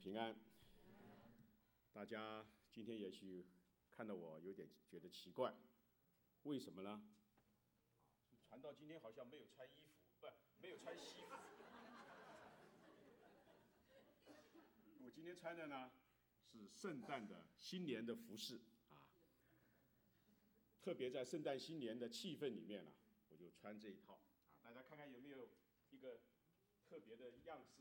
平安。大家今天也许看到我有点觉得奇怪，为什么呢？传道今天好像没有穿衣服，没有穿西服。我今天穿的呢是圣诞的新年的服饰啊，特别在圣诞新年的气氛里面呢，我就穿这一套啊，大家看看有没有一个特别的样式。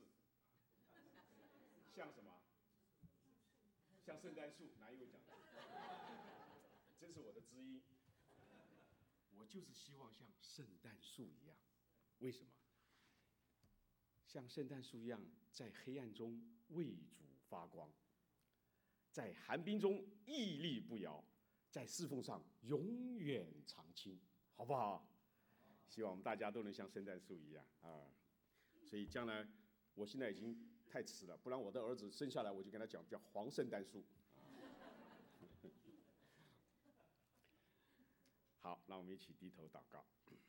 像什么？像圣诞树，哪有讲的？真是我的知音。我就是希望像圣诞树一样，为什么？像圣诞树一样，在黑暗中为主发光，在寒冰中屹立不摇，在侍奉上永远长青，好不好？希望我们大家都能像圣诞树一样啊！所以将来。我现在已经太迟了，不然我的儿子生下来我就跟他讲叫黄圣诞树。好，让我们一起低头祷告。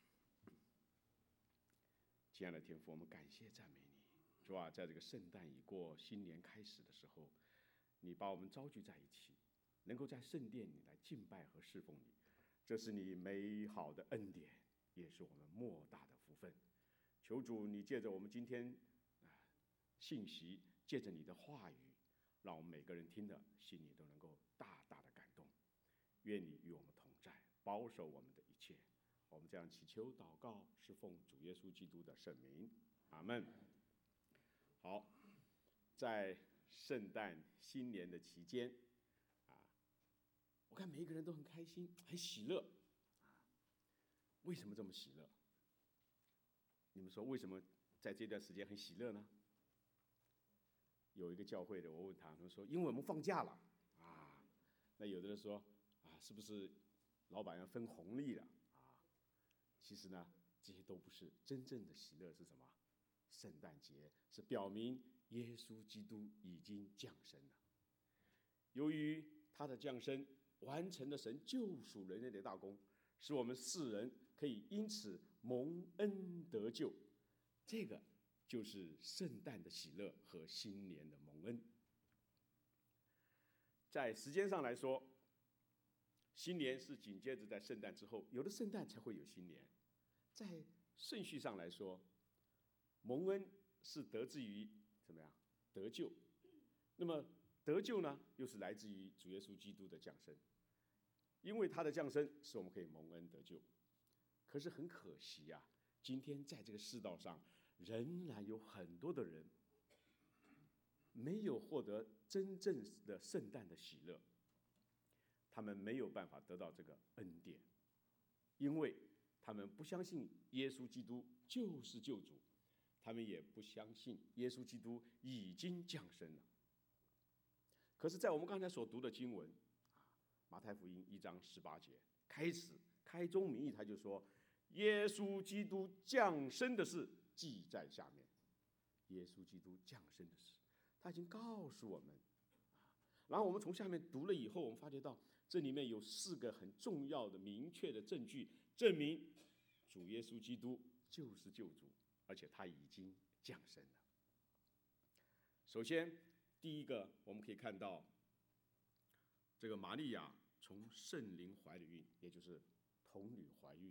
亲爱的天父，我们感谢赞美你，主啊，在这个圣诞已过、新年开始的时候，你把我们召聚在一起，能够在圣殿里来敬拜和侍奉你，这是你美好的恩典，也是我们莫大的福分。求主，你借着我们今天信息，借着你的话语，让我们每个人听的心里都能够大大的感动。愿你与我们同在，保守我们的一切。我们这样祈求祷告，是奉主耶稣基督的圣名，阿们。好，在圣诞新年的期间啊，我看每一个人都很开心，很喜乐啊。为什么这么喜乐？你们说为什么在这段时间很喜乐呢？有一个教会的，我问他们说，因为我们放假了啊。那有的人说啊，是不是老板要分红利了啊？其实呢，这些都不是真正的喜乐。是什么？圣诞节是表明耶稣基督已经降生了。由于他的降生，完成了神救赎人类的大功，使我们世人可以因此蒙恩得救。这个就是圣诞的喜乐和新年的蒙恩。在时间上来说，新年是紧接着在圣诞之后，有了圣诞才会有新年。在顺序上来说，蒙恩是得自于怎么样？得救。那么得救呢，又是来自于主耶稣基督的降生。因为他的降生，使我们可以蒙恩得救。可是很可惜啊，今天在这个世道上，仍然有很多的人没有获得真正的圣诞的喜乐，他们没有办法得到这个恩典，因为他们不相信耶稣基督就是救主，他们也不相信耶稣基督已经降生了。可是在我们刚才所读的经文马太福音1章18节开始开宗明义，他就说耶稣基督降生的事记在下面。耶稣基督降生的事，他已经告诉我们。然后我们从下面读了以后，我们发觉到这里面有4个很重要的明确的证据，证明主耶稣基督就是救主，而且他已经降生了。首先第一个，我们可以看到这个玛利亚从圣灵怀了孕，也就是童女怀孕。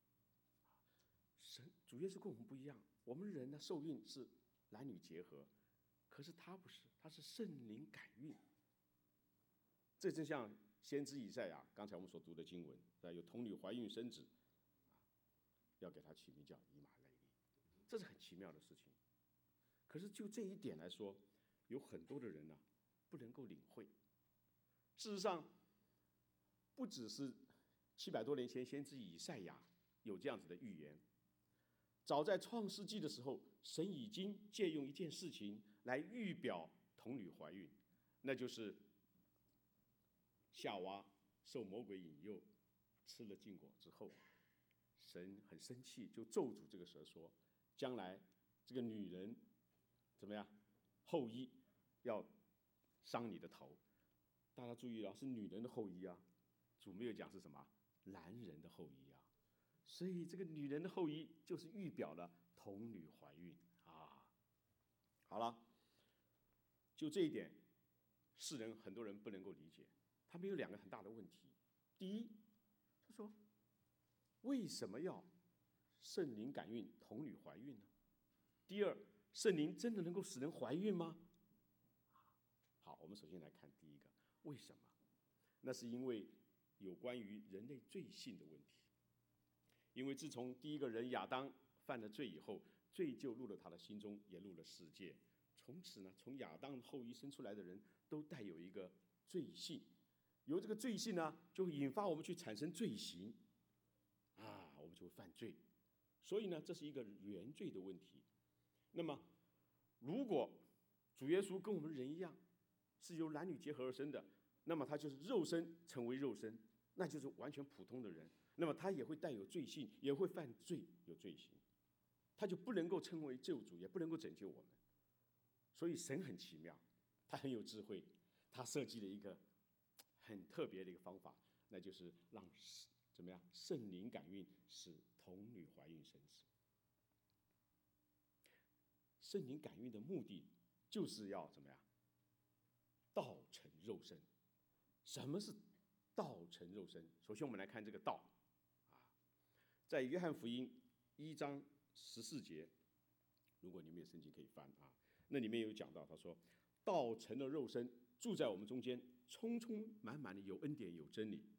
主耶稣跟我们不一样，我们人呢受孕是男女结合，可是他不是，他是圣灵感孕。这就像先知以赛亚刚才我们所读的经文，有童女怀孕生子，要给他起名叫以马内利，这是很奇妙的事情。可是就这一点来说，有很多的人呢不能够领会。事实上，不只是700多年前先知以赛亚有这样子的预言，早在创世纪的时候，神已经借用一件事情来预表童女怀孕，那就是夏娃受魔鬼引诱，吃了禁果之后，神很生气，就咒诅这个蛇说，将来这个女人怎么样，后裔要伤你的头。大家注意了，是女人的后裔啊，主没有讲是什么男人的后裔啊。所以这个女人的后裔就是预表了童女怀孕啊。好了， 就这一点，世人很多人不能够理解。他们有两个很大的问题：第一，他说为什么要圣灵感孕童女怀孕呢？第二，圣灵真的能够使人怀孕吗？好，我们首先来看第一个，为什么？那是因为有关于人类罪性的问题。因为自从第一个人亚当犯了罪以后，罪就入了他的心中，也入了世界。从此呢，从亚当后裔生出来的人都带有一个罪性，由这个罪性呢，就会引发我们去产生罪行，我们就会犯罪。所以呢，这是一个原罪的问题。那么，如果主耶稣跟我们人一样，是由男女结合而生的，那么他就是肉身成为肉身，那就是完全普通的人。那么他也会带有罪性，也会犯罪，有罪行，他就不能够称为救主，也不能够拯救我们。所以神很奇妙，他很有智慧，他设计了一个很特别的一个方法，那就是让怎么样圣灵感孕，使童女怀孕生子。圣灵感孕的目的就是要怎么样道成肉身。什么是道成肉身？首先我们来看这个道在约翰福音1章14节，如果你们有圣经可以翻那里面有讲到，他说道成了肉身，住在我们中间，充充满满的有恩典有真理。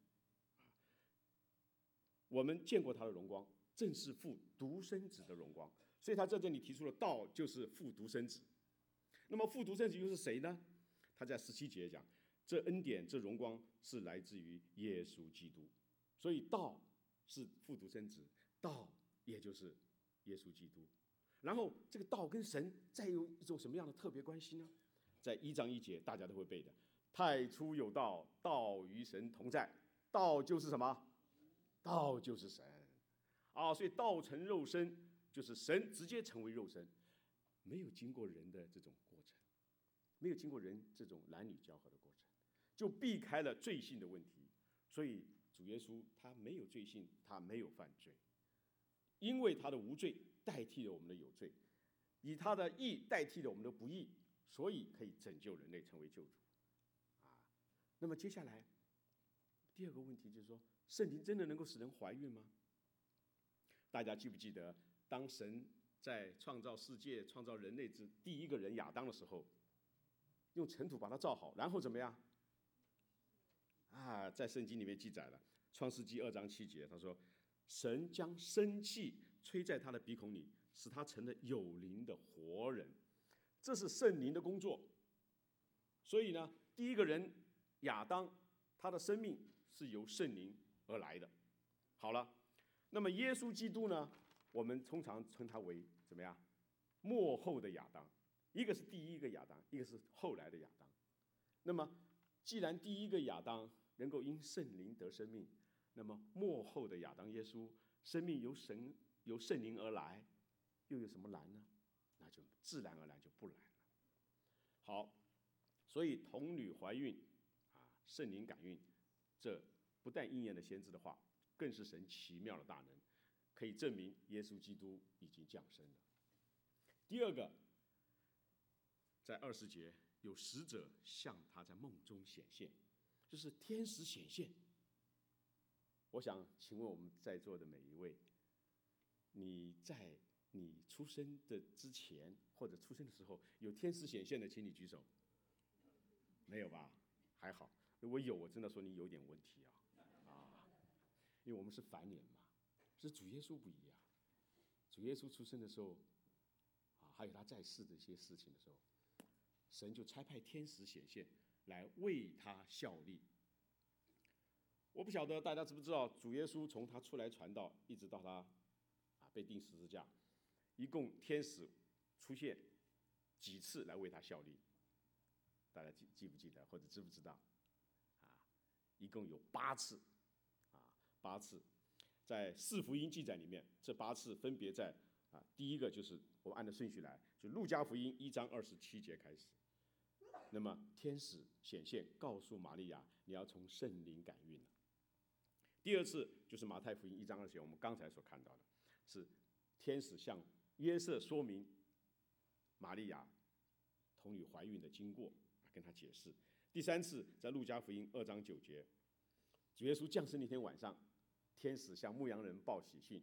我们见过他的荣光，正是父独生子的荣光。所以他在这里提出了道就是父独生子。那么父独生子又是谁呢？他在17节讲，这恩典这荣光是来自于耶稣基督。所以道是父独生子，道也就是耶稣基督。然后这个道跟神再有一种什么样的特别关系呢？在1章1节大家都会背的，太初有道，道与神同在，道就是什么？道就是神所以道成肉身就是神直接成为肉身，没有经过人的这种过程，没有经过人这种男女交合的过程，就避开了罪性的问题。所以主耶稣他没有罪性，他没有犯罪，因为他的无罪代替了我们的有罪，以他的义代替了我们的不义，所以可以拯救人类成为救主那么接下来第二个问题就是说，圣灵真的能够使人怀孕吗？大家记不记得，当神在创造世界、创造人类之第一个人亚当的时候，用尘土把他造好，然后怎么样？在圣经里面记载了，创世纪2章7节，他说：“神将生气吹在他的鼻孔里，使他成了有灵的活人。”这是圣灵的工作。所以呢，第一个人亚当，他的生命是由圣灵而来的。好了，那么耶稣基督呢，我们通常称他为怎么样？末后的亚当，一个是第一个亚当，一个是后来的亚当。那么既然第一个亚当能够因圣灵得生命，那么末后的亚当耶稣生命由圣灵而来，又有什么难呢？那就自然而然就不难了。好，所以童女怀孕圣灵感孕，这不但应验了先知的话，更是神奇妙的大能，可以证明耶稣基督已经降生了。第二个，在20节有使者向他在梦中显现，就是天使显现。我想请问我们在座的每一位，你在你出生的之前或者出生的时候有天使显现的，请你举手。没有吧？还好。如果有，我真的说你有点问题因为我们是凡人嘛，是主耶稣不一样。主耶稣出生的时候还有他在世的一些事情的时候，神就差派天使显现来为他效力。我不晓得大家知不知道，主耶稣从他出来传道一直到他被钉十字架，一共天使出现几次来为他效力？大家记不记得，或者知不知道？一共有8次，8次。在4福音记载里面，这8次分别在第一个就是我们按照顺序来，就路加福音1章27节开始。那么天使显现告诉玛利亚，你要从圣灵感孕了。第二次就是马太福音1章2节，我们刚才所看到的，是天使向约瑟说明玛利亚童女怀孕的经过跟他解释。第3次在路加福音2章9节，主耶稣降生那天晚上，天使向牧羊人报喜讯。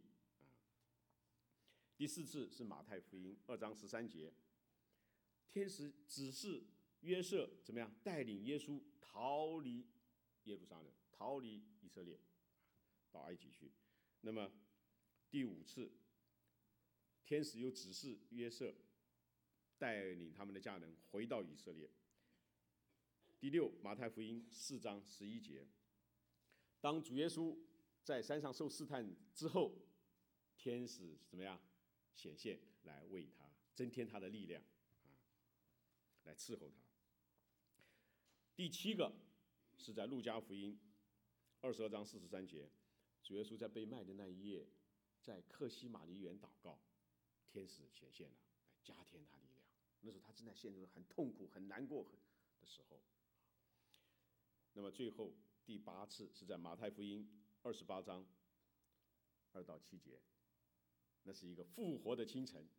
第4次是马太福音2章13节，天使指示约瑟怎么样带领耶稣逃离耶路撒冷，逃离以色列，到埃及去。那么第5次，天使又指示约瑟带领他们的家人回到以色列。第6，马太福音4章11节，当主耶稣在山上受试探之后，天使怎么样显现来为他增添他的力量，来伺候他。第7个是在路加福音22章43节，主耶稣在被卖的那一夜，在客西马尼园祷告，天使显现了，来加添他力量。那时候他正在陷入很痛苦、很难过的时候。那么最后第8次是在马太福音28章2到7节，那是一个复活的清晨，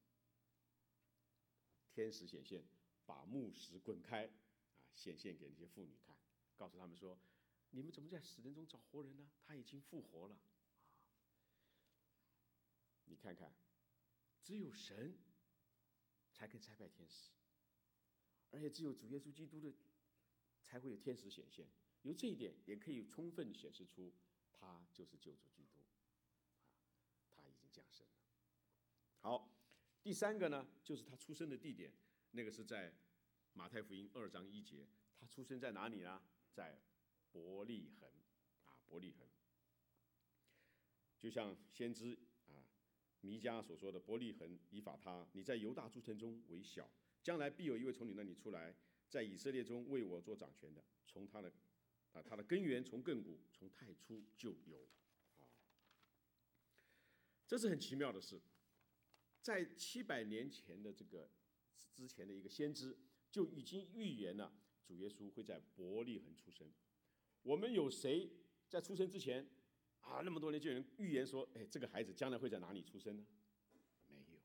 天使显现，把木石滚开，显现给那些妇女看，告诉他们说：“你们怎么在死人中找活人呢？他已经复活了。”你看看，只有神才可以差派天使，而且只有主耶稣基督的才会有天使显现。由这一点也可以充分显示出，他就是救主基督，他已经降生了。好，第3个呢，就是他出生的地点，那个是在马太福音2章1节，他出生在哪里呢？在伯利恒，伯利恒。就像先知弥迦所说的：“伯利恒以法他，你在犹大诸城中为小，将来必有一位从你那里出来，在以色列中为我做掌权的，从他的根源从亘古，从太初就有。”这是很奇妙的事。在700年前的这个之前的一个先知就已经预言了主耶稣会在伯利恒出生。我们有谁在出生之前那么多年就有人预言说，这个孩子将来会在哪里出生呢？没有。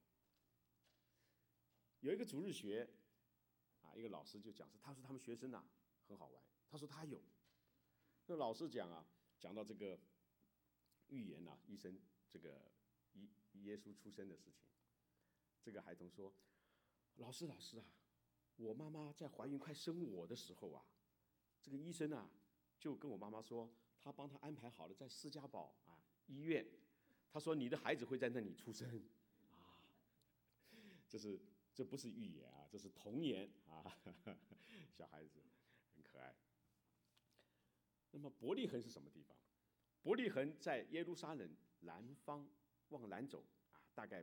有一个主日学一个老师就讲，他说他们学生很好玩，他说他有。那老师讲到这个预言医生这个耶稣出生的事情，这个孩童说：“老师我妈妈在怀孕快生我的时候这个医生就跟我妈妈说，他帮他安排好了在施家堡医院，他说你的孩子会在那里出生。”这不是预言这是童言小孩子很可爱。那么伯利恒是什么地方？伯利恒在耶路撒冷南方往南走大概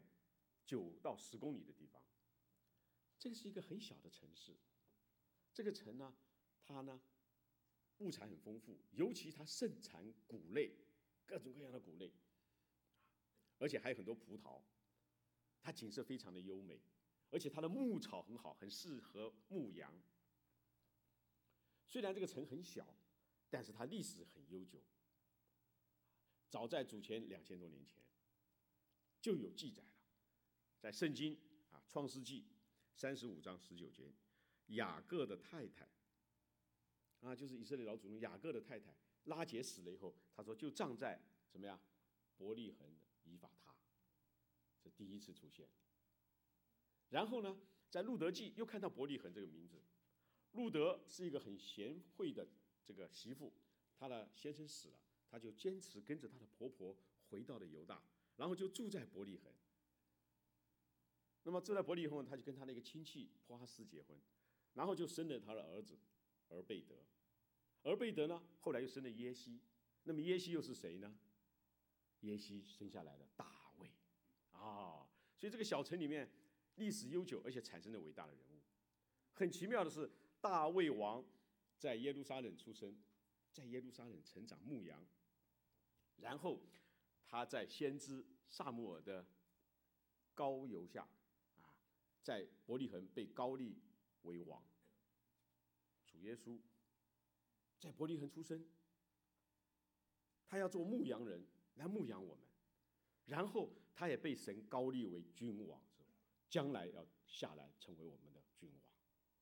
9到10公里的地方。这是一个很小的城市。这个城它物产很丰富，尤其它盛产谷类，各种各样的谷类，而且还有很多葡萄。它景色非常的优美，而且它的牧草很好，很适合牧羊。虽然这个城很小，但是它历史很悠久。早在主前2000多年前就有记载了，在圣经创世纪35章19节，雅各的太太就是以色列老祖宗雅各的太太拉结死了以后，他说就葬在怎么样伯利恒的以法他，这第一次出现。然后呢，在路德记又看到伯利恒这个名字。路德是一个很贤惠的这个媳妇，她的先生死了，她就坚持跟着她的婆婆回到了犹大，然后就住在伯利恒。那么住在伯利恒，她就跟她的一个亲戚波阿斯结婚，然后就生了他的儿子俄贝德。俄贝德呢，后来又生了耶西。那么耶西又是谁呢？耶西生下来的大卫所以这个小城里面历史悠久，而且产生了伟大的人物。很奇妙的是，大卫王在耶路撒冷出生，在耶路撒冷成长牧羊，然后他在先知撒母耳的膏油下在伯利恒被膏立为王。主耶稣在伯利恒出生，他要做牧羊人来牧养我们，然后他也被神膏立为君王，将来要下来成为我们的君王。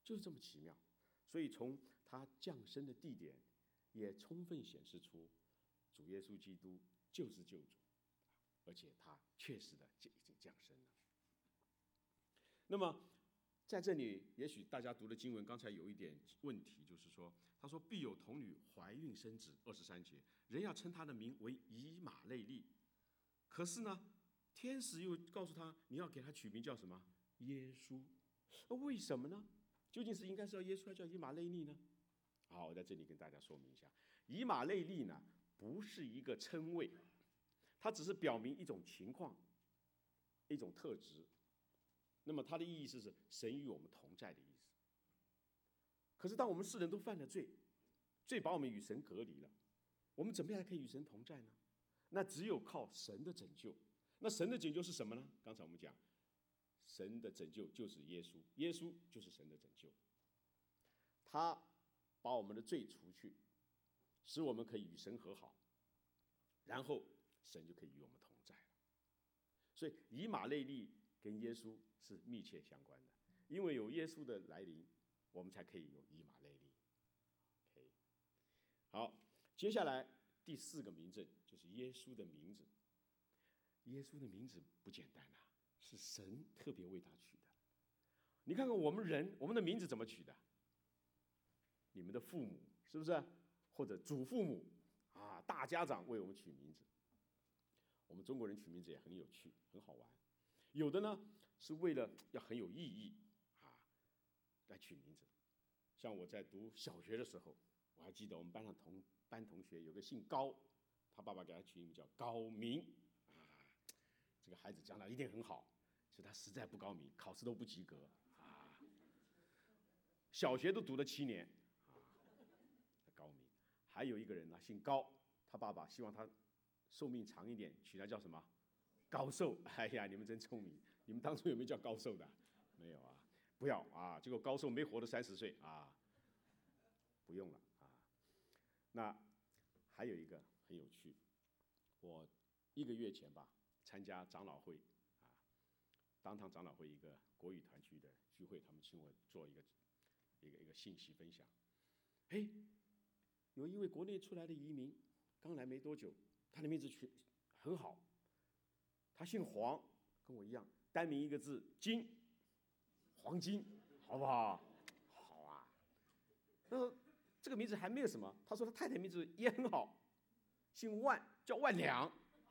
就是这么奇妙。所以从他降生的地点，也充分显示出主耶稣基督就是救主，而且他确实的已经降生了。那么在这里，也许大家读的经文刚才有一点问题，就是说，他说必有童女怀孕生子，23节，人要称他的名为以马内利。可是呢，天使又告诉他，你要给他取名叫什么？耶稣。为什么呢？究竟是应该是要耶稣，还是叫以马内利呢？好，我在这里跟大家说明一下，以马内利呢，不是一个称谓，它只是表明一种情况，一种特质。那么它的意义是神与我们同在的意思。可是当我们世人都犯了罪，罪把我们与神隔离了，我们怎么样可以与神同在呢？那只有靠神的拯救。那神的拯救是什么呢？刚才我们讲，神的拯救就是耶稣，耶稣就是神的拯救。他把我们的罪除去，使我们可以与神和好，然后神就可以与我们同在了。所以以马内利跟耶稣是密切相关的，因为有耶稣的来临，我们才可以有以马内利。OK， 好，接下来第4个名证就是耶稣的名字。耶稣的名字不简单啊，是神特别为他取的。你看看我们人，我们的名字怎么取的？你们的父母是不是？或者祖父母啊，大家长为我们取名字。我们中国人取名字也很有趣，很好玩。有的呢是为了要很有意义啊来取名字。像我在读小学的时候，我还记得我们班同学有个姓高，他爸爸给他取名叫高明啊，这个孩子将来一定很好。其实他实在不高明，考试都不及格啊。小学都读了7年啊，高明。还有一个人呢姓高，他爸爸希望他寿命长一点，取他叫什么？高寿。哎呀，你们真聪明！你们当初有没有叫高寿的？没有啊，不要啊！结果高寿没活到30岁啊，不用了啊。那还有一个很有趣，我1个月前吧，参加长老会啊，当堂长老会一个国语团区的聚会，他们请我做一个信息分享。哎，有一位国内出来的移民，刚来没多久，他的名字取很好，他姓黄，跟我一样，单名1个字金，黄金，好不好？好啊。这个名字还没有什么，他说他太太名字也很好，姓万，叫万两，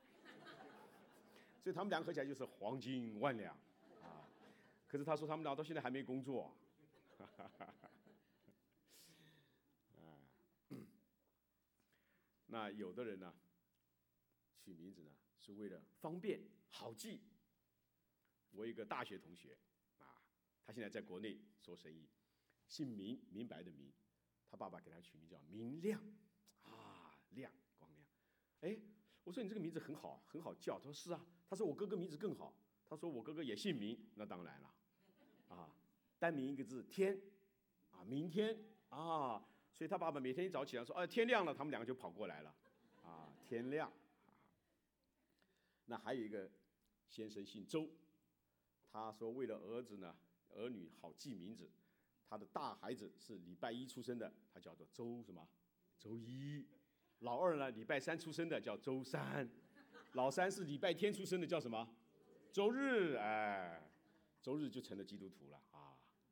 所以他们俩合起来就是黄金万两啊。可是他说他们俩到现在还没工作。那有的人呢，取名字呢是为了方便好记。我有一个大学同学啊，他现在在国内做生意，姓明，明白的明，他爸爸给他取名叫明亮啊，亮，光亮。哎，我说你这个名字很好，很好叫。他说是啊，他说我哥哥名字更好，他说我哥哥也姓明，那当然了啊，单名1个字天啊，明天啊。所以他爸爸每天一早起来说：“哎，天亮了。”他们2个就跑过来了，啊，天亮。那还有一个先生姓周，他说为了儿女好记名字，他的大孩子是礼拜1出生的，他叫做周什么？周一。老2呢，礼拜3出生的叫周三，老3是礼拜天出生的叫什么？周日。哎，周日就成了基督徒了啊。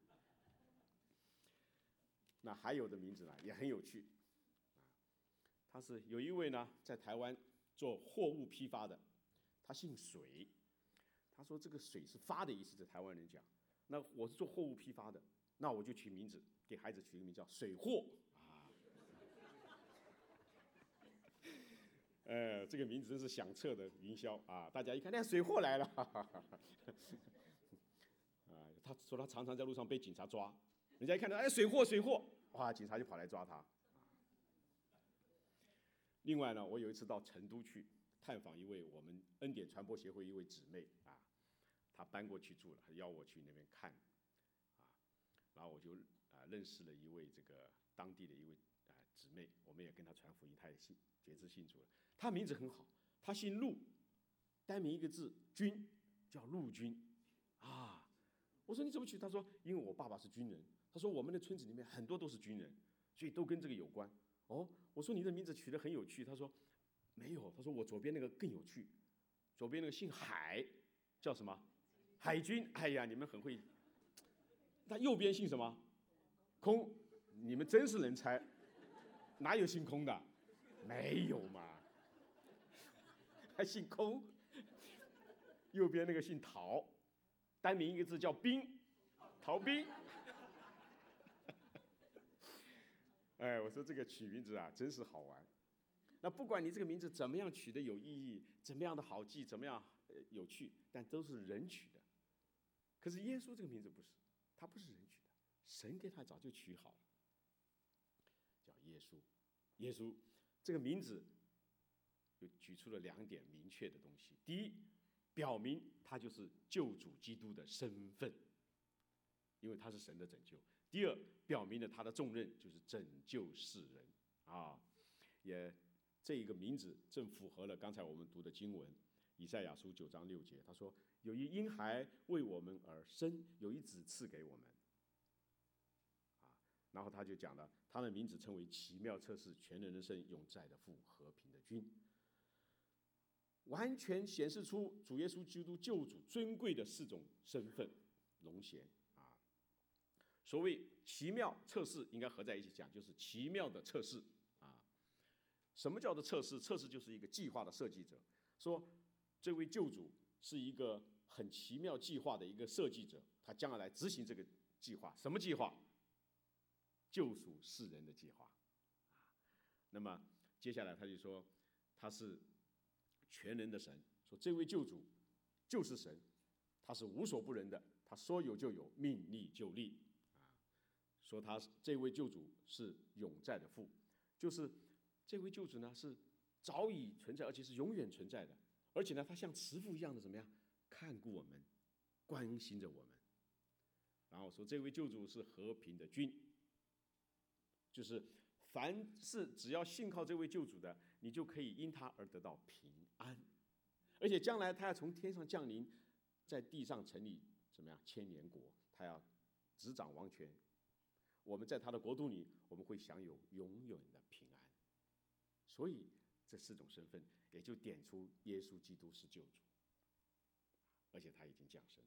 那还有的名字呢也很有趣，他是有一位呢在台湾做货物批发的，他姓水。他说这个水是发的意思，在台湾人讲。那我是做货物批发的，那我就取名字，给孩子取个名叫水货啊。这个名字真是响彻的营销啊！大家一看，那水货来了。他说他常常在路上被警察抓。人家一看到，哎，水货，水货，哇，警察就跑来抓他。另外呢，我有一次到成都去探访一位我们恩典传播协会一位姊妹啊，她搬过去住了，她邀我去那边看啊，然后我就认识了一位这个当地的一位姊妹，我们也跟她传福音，她也决志信主了。她名字很好，她姓陆，单名1个字军，叫陆军啊。我说你怎么取？他说因为我爸爸是军人， 他说我们的村子里面很多都是军人，所以都跟这个有关。哦，我说你的名字取得很有趣。他说没有，他说我左边那个更有趣，左边那个姓海，叫什么？海军。哎呀，你们很会。他右边姓什么？空。你们真是能猜，哪有姓空的？没有嘛，还姓空。右边那个姓陶，单名一个字叫兵，逃兵。哎，我说这个取名字啊，真是好玩。那不管你这个名字怎么样取得有意义，怎么样的好记，怎么样有趣，但都是人取的。可是耶稣这个名字不是，他不是人取的，神给他早就取好了，叫耶稣。耶稣这个名字就举出了2点明确的东西：第一，表明他就是救主基督的身份，因为他是神的拯救；第二，表明了他的重任就是拯救世人啊。也这一个名字正符合了刚才我们读的经文，以赛亚书9章6节，他说：“有一婴孩为我们而生，有一子赐给我们。”然后他就讲了，他的名字称为奇妙测试、全能的神、永在的父、和平的君，完全显示出主耶稣基督救主尊贵的4种身份荣衔啊。所谓奇妙测试，应该合在一起讲，就是奇妙的测试啊。什么叫做测试？测试就是一个计划的设计者，说这位救主是一个很奇妙计划的一个设计者，他将要来执行这个计划。什么计划？救赎世人的计划。那么接下来他就说，他是全能的神，说这位救主就是神，他是无所不能的，他说有就有，命立就立。说他这位救主是永在的父，就是这位救主呢是早已存在，而且是永远存在的，而且呢他像慈父一样的怎么样看顾我们，关心着我们。然后说这位救主是和平的君，就是凡是只要信靠这位救主的，你就可以因他而得到平安，而且将来他要从天上降临，在地上成立怎么样千年国，他要执掌王权，我们在他的国度里，我们会享有永远的平安。所以这4种身份也就点出耶稣基督是救主，而且他已经降生了。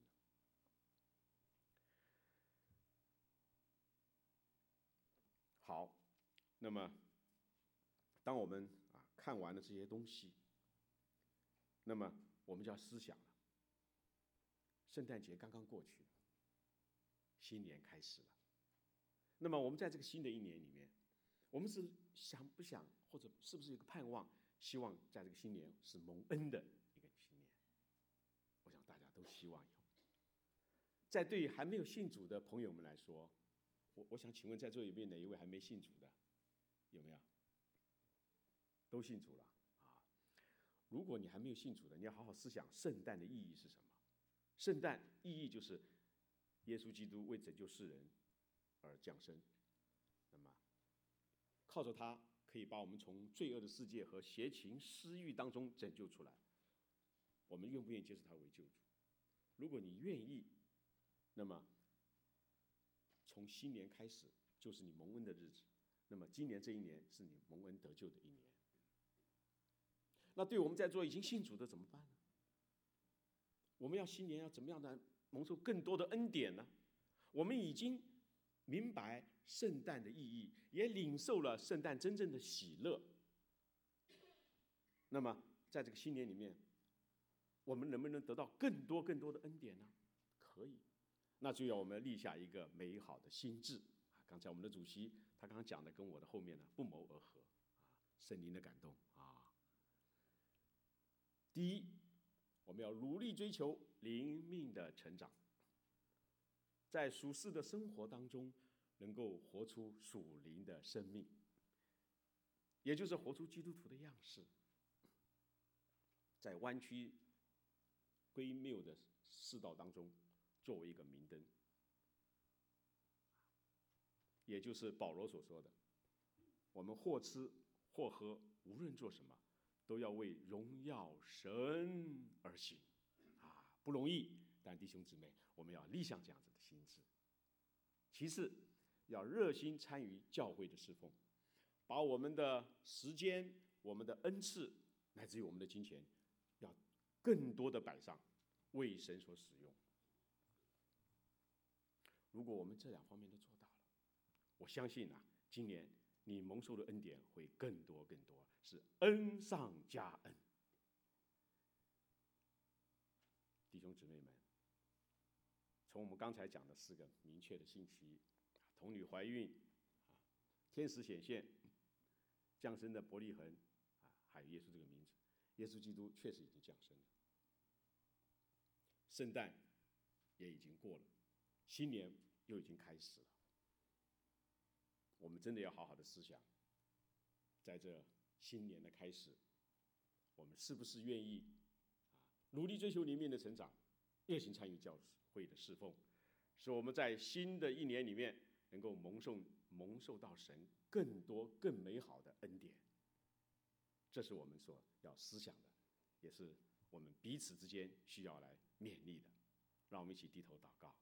好，那么当我们看完了这些东西，那么我们就要思想了。圣诞节刚刚过去，新年开始了。那么我们在这个新的一年里面，我们是想不想，或者是不是有个盼望，希望在这个新年是蒙恩的一个新年？我想大家都希望有。在对于还没有信主的朋友们来说，我想请问在座里面哪一位还没信主的？有没有？都信主了啊！如果你还没有信主的，你要好好思想圣诞的意义是什么？圣诞意义就是耶稣基督为拯救世人而降生，那么靠着他可以把我们从罪恶的世界和邪情私欲当中拯救出来。我们愿不愿意接受他为救主？如果你愿意，那么从新年开始就是你蒙恩的日子，那么今年这一年是你蒙恩得救的一年。那对我们在座已经信主的怎么办呢？我们要新年要怎么样的蒙受更多的恩典呢？我们已经明白圣诞的意义，也领受了圣诞真正的喜乐。那么在这个新年里面，我们能不能得到更多更多的恩典呢？可以，那就要我们立下一个美好的心志。刚才我们的主席他刚刚讲的跟我的后面呢不谋而合，圣灵的感动啊。第一，我们要努力追求灵命的成长，在属世的生活当中能够活出属灵的生命，也就是活出基督徒的样式，在弯曲归谬的世道当中作为一个明灯，也就是保罗所说的，我们或吃或喝，无论做什么，都要为荣耀神而行不容易，但弟兄姊妹，我们要立下这样子的心志。其次， 要热心参与教会的侍奉，把我们的时间、我们的恩赐，乃至于我们的金钱，要更多的摆上，为神所使用。如果我们这两方面都做到了，我相信啊，今年你蒙受的恩典会更多更多，是恩上加恩。弟兄姊妹们，从我们刚才讲的4个明确的信息，童女怀孕，天使显现，降生的伯利恒，还有耶稣这个名字，耶稣基督确实已经降生了。圣诞也已经过了，新年又已经开始了。我们真的要好好的思想，在这新年的开始，我们是不是愿意努力追求灵命的成长，热心参与教会的侍奉，使我们在新的一年里面能够蒙受到神更多更美好的恩典。这是我们所要思想的，也是我们彼此之间需要来勉励的。让我们一起低头祷告。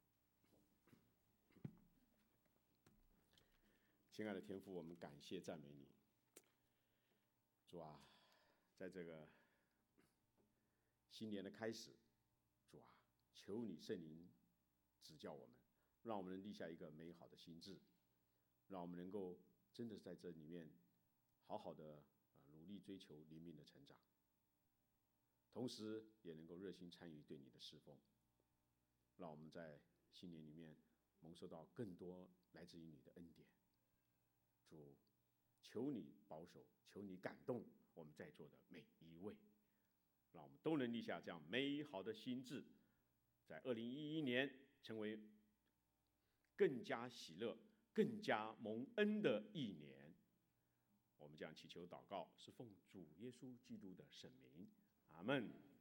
亲爱的天父，我们感谢赞美你。主啊，在这个新年的开始，主啊，求你圣灵指教我们，让我们能立下一个美好的心志，让我们能够真的在这里面好好的努力追求灵命的成长，同时也能够热心参与对你的侍奉，让我们在新年里面蒙受到更多来自于你的恩典。主，求你保守，求你感动我们在座的每一位，让我们都能立下这样美好的心志，在2011年成为更加喜乐、更加蒙恩的一年。我们这样祈求祷告，是奉主耶稣基督的圣名，阿们。